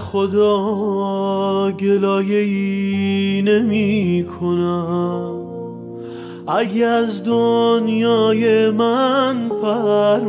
خدا گلایه‌ای نمی کنم اگه از دنیای من پر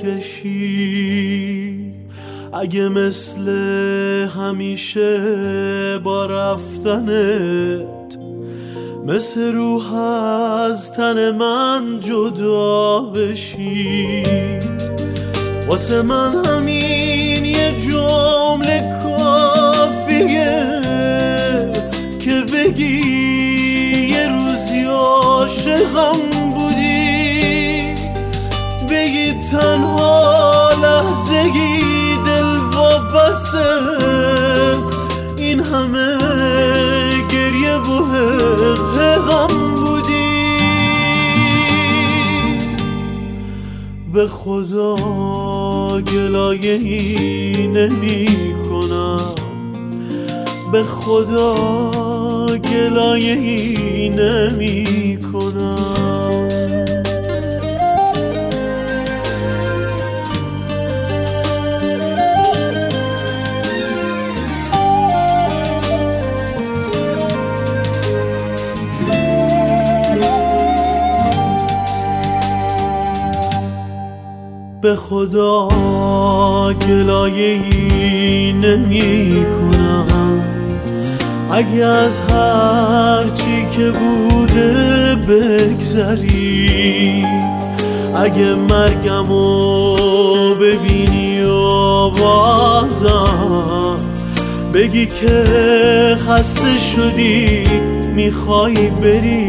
بکشی، اگه مثل همیشه با رفتنت مثل روح از تن من جدا بشی. واسه من همین یه جمله کافیه که بگی یه روزی عاشقم بودی، بگی تنها لحظه‌ای دل وابسته این همه گریه و غم بودی. به خدا گلایه‌ای نمی کنم، به خدا گلایه‌ای نمی کنم. به خدا گلایه‌ای نمی کنم اگه از هر چی که بوده بگذری، اگه مرگمو ببینی و بازم بگی که خسته شدی میخوای بری.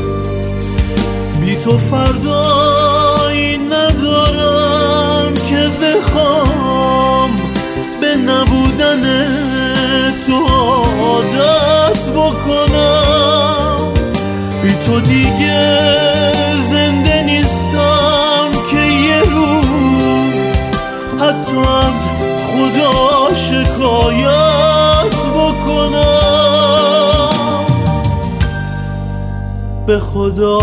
بی تو فردایی ندارم که بخوام به نبودن تو عادت بکنم. بی تو دیگه زنده نیستم که یه روز حتی از خدا شکایت بکنم. به خدا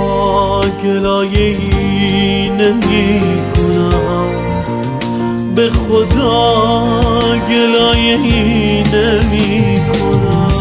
گلایه‌ای نمی کنم، به خدا گلایه‌ای نمی کنم.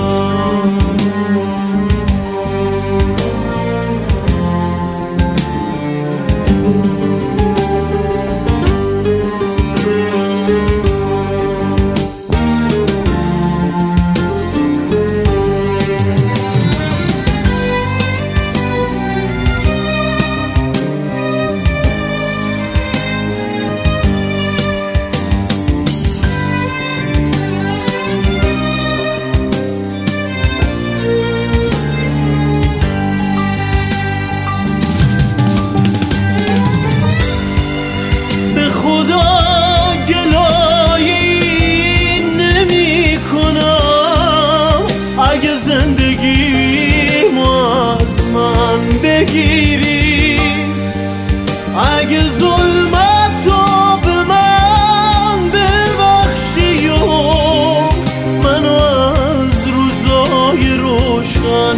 بگیری، اگه ظلمتو به من ببخشی و منو از روزای روشن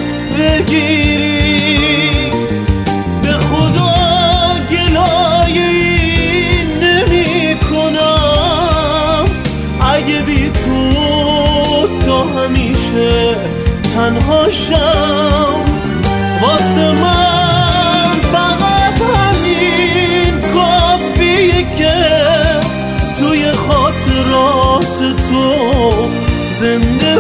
بگیری. به خدا گلایه‌ای نمی کنم اگه بی تو تا همیشه تنها شم. واسه من فقط همین کافیه که توی خاطرات تو زنده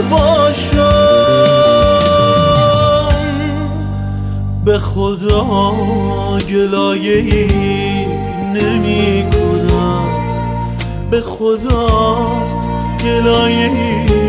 باشم. به خدا گلایه‌ای نمی کنم، به خدا گلایه‌ای